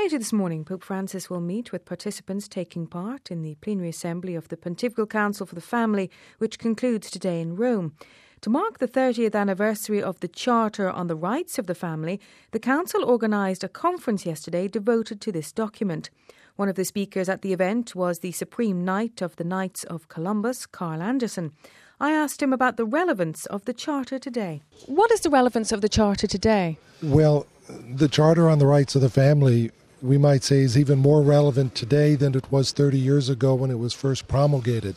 Later this morning, Pope Francis will meet with participants taking part in the plenary assembly of the Pontifical Council for the Family, which concludes today in Rome. To mark the 30th anniversary of the Charter on the Rights of the Family, the Council organised a conference yesterday devoted to this document. One of the speakers at the event was the Supreme Knight of the Knights of Columbus, Carl Anderson. I asked him about the relevance of the Charter today. What is the relevance of the Charter today? Well, the Charter on the Rights of the Family, we might say, is even more relevant today than it was 30 years ago when it was first promulgated.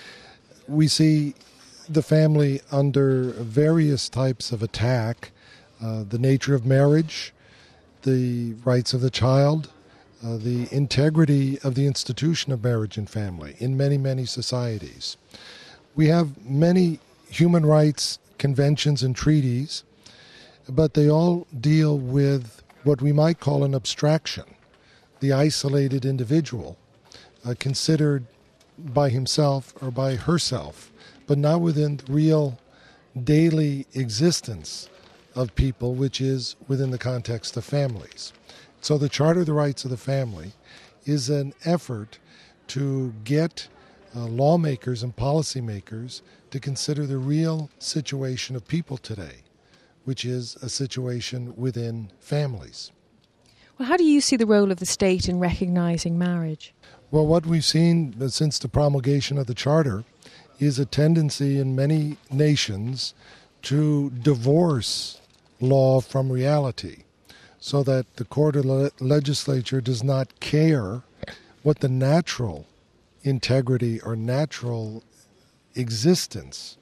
We see the family under various types of attack, the nature of marriage, the rights of the child, the integrity of the institution of marriage and family in many, many societies. We have many human rights conventions and treaties, but they all deal with what we might call an abstraction, the isolated individual, considered by himself or by herself, but not within the real daily existence of people, which is within the context of families. So the Charter of the Rights of the Family is an effort to get lawmakers and policymakers to consider the real situation of people today, which is a situation within families. Well, how do you see the role of the state in recognising marriage? Well, what we've seen since the promulgation of the Charter is a tendency in many nations to divorce law from reality, so that the court or legislature does not care what the natural integrity or natural existence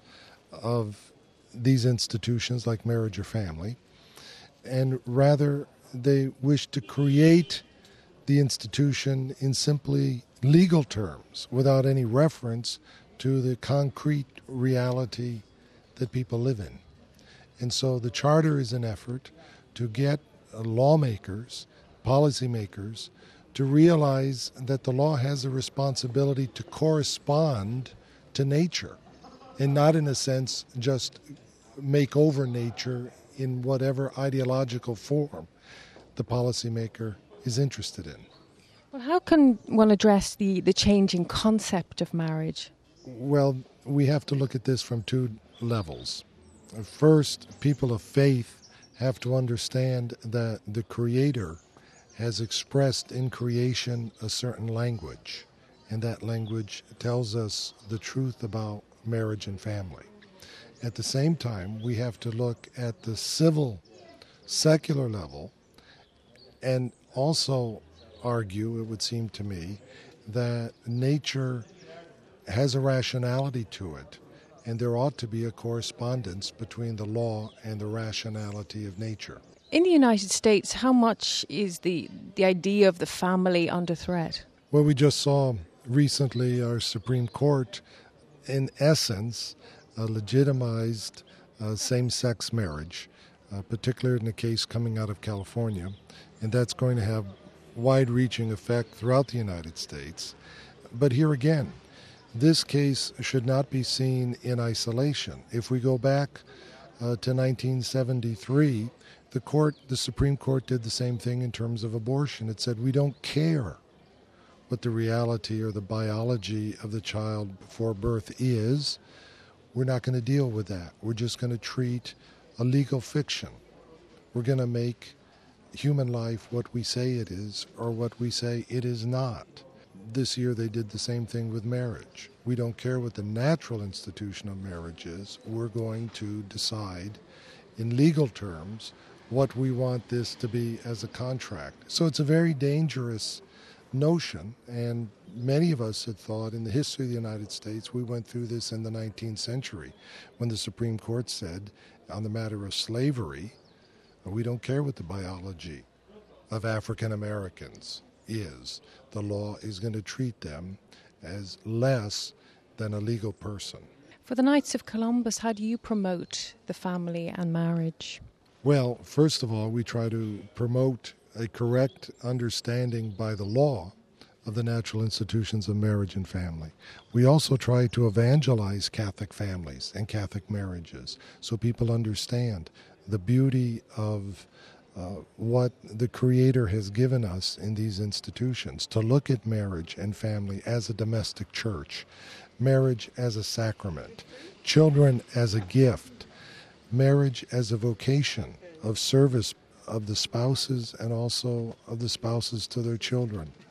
of these institutions like marriage or family, and rather they wish to create the institution in simply legal terms without any reference to the concrete reality that people live in. And so the Charter is an effort to get lawmakers, policymakers, to realize that the law has a responsibility to correspond to nature and not, in a sense, just make over nature in whatever ideological form the policymaker is interested in. Well, how can one address the changing concept of marriage? Well, we have to look at this from two levels. First, people of faith have to understand that the Creator has expressed in creation a certain language, and that language tells us the truth about marriage and family. At the same time, we have to look at the civil, secular level and also argue, it would seem to me, that nature has a rationality to it, and there ought to be a correspondence between the law and the rationality of nature. In the United States, how much is the idea of the family under threat? Well, we just saw recently our Supreme Court, in essence, legitimized same-sex marriage, particularly in the case coming out of California, and that's going to have wide-reaching effect throughout the United States. But here again, this case should not be seen in isolation. If we go back to 1973, the Supreme Court did the same thing in terms of abortion. It said, we don't care what the reality or the biology of the child before birth is. We're not going to deal with that. We're just going to treat a legal fiction. We're going to make human life what we say it is or what we say it is not. This year they did the same thing with marriage. We don't care what the natural institution of marriage is. We're going to decide in legal terms what we want this to be as a contract. So it's a very dangerous notion, and many of us had thought in the history of the United States, we went through this in the 19th century when the Supreme Court said on the matter of slavery, we don't care what the biology of African Americans is. The law is going to treat them as less than a legal person. For the Knights of Columbus, how do you promote the family and marriage? Well, first of all, we try to promote a correct understanding by the law of the natural institutions of marriage and family. We also try to evangelize Catholic families and Catholic marriages so people understand the beauty of what the Creator has given us in these institutions, to look at marriage and family as a domestic church, marriage as a sacrament, children as a gift, marriage as a vocation of service of the spouses and also of the spouses to their children.